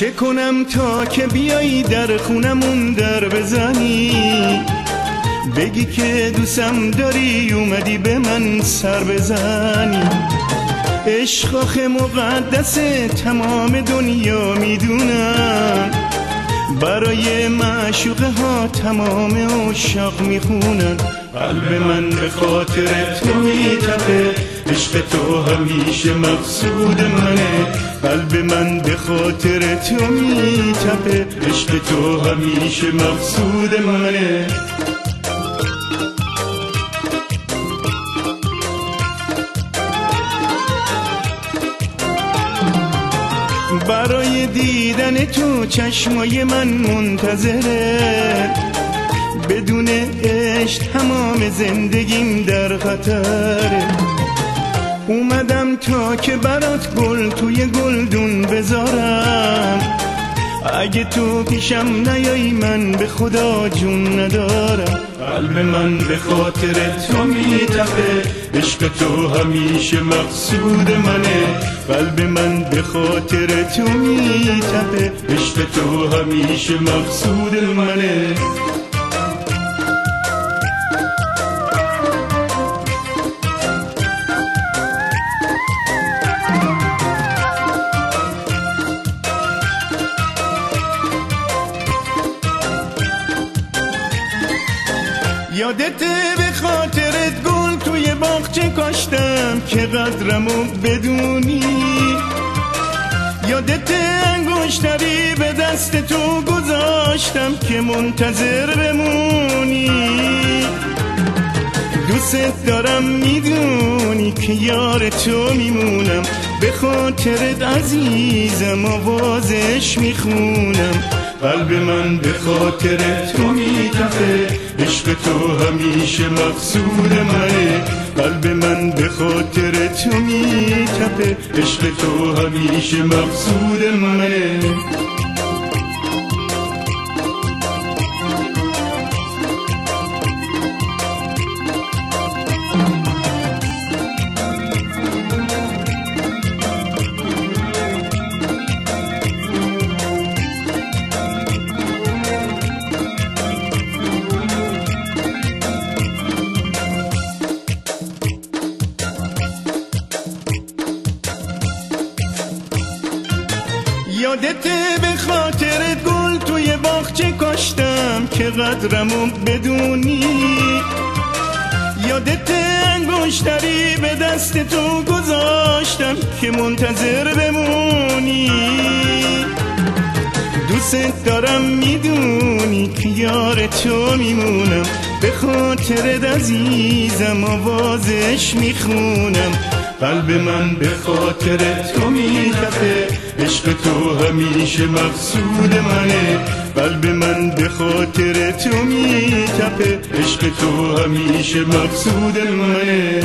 چه کنم تا که بیایی در خونمون در بزنی، بگی که دوستم داری اومدی به من سر بزنی. عشق آخه مقدسه تمام دنیا میدونن، برای معشوقه ها تمام عشاق میخونن. قلب من به خاطر تو میتپه، عشق تو همیشه مقصود منه. قلب من به خاطر تو میتپه، عشق تو همیشه مقصود منه. برای دیدن تو چشمای من منتظره، بدون عشق تمام زندگیم در خطره. اومدم تا که برات گل توی گلدون بذارم، اگه تو پیشم نیایی من به خدا جون ندارم. قلب من به خاطر تو میتپه، عشق تو همیشه مقصود منه. قلب من به خاطر تو میتپه، عشق تو همیشه مقصود منه. یادت به خاطرت گل توی باغچه کاشتم که قدرمو بدونی، یادت انگشتری به دست تو گذاشتم که منتظر بمونی. دوست دارم میدونی که یار تو میمونم، به خاطرت عزیزم آوازش میخونم. قلب من به خاطر تو میتپه، عشق تو همیشه مقصود منه. قلب من به خاطر تو میتپه، عشق تو همیشه مقصود منه. یادت به خاطر گل توی باغچه کاشتم که قدرمو بدونی، یادت انگشتری به دست تو گذاشتم که منتظر بمونی. دوست دارم میدونی که یار تو میمونم، به خاطرت عزیزم آوازش میخونم. قلب من به خاطر تو میتپه، عشق تو همیشه مقصود منه. قلب من به خاطر تو میتپه، عشق تو همیشه مقصود منه.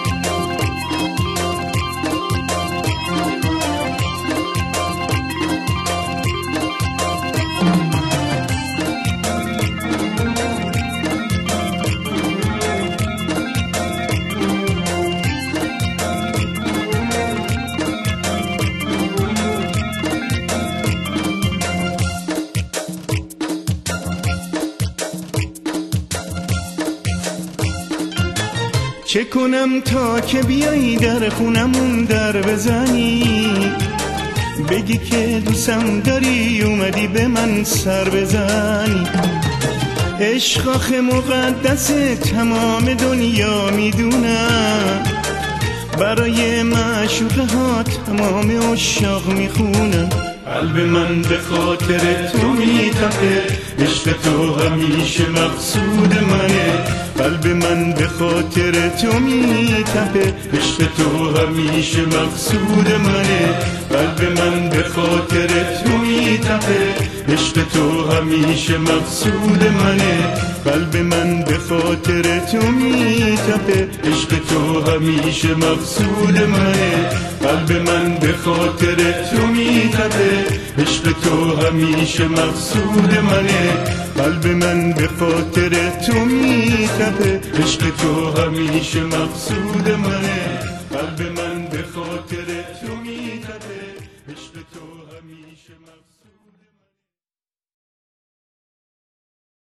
چه کنم تا که بیایی در خونمون در بزنی، بگی که دوستم داری اومدی به من سر بزنی. عشق آخه مقدسه تمام دنیا میدونن، برای معشوقه ها تمام عشاق میخونن. قلب من به خاطر تو میتپه، عشق تو همیشه مقصود منه. قلب من به خاطر تو میتپه، عشق تو همیشه مقصود منه. قلب من به خاطر تو میتپه، عشق تو همیشه مقصود منه. قلب من به خاطر تو میتپه، عشق تو همیشه مقصود منه. قلب من به خاطر تو میتپه، عشق تو همیشه مقصود منه. قلب من به خاطر تو میتپه، عشق تو همیشه مقصود منه. قلب من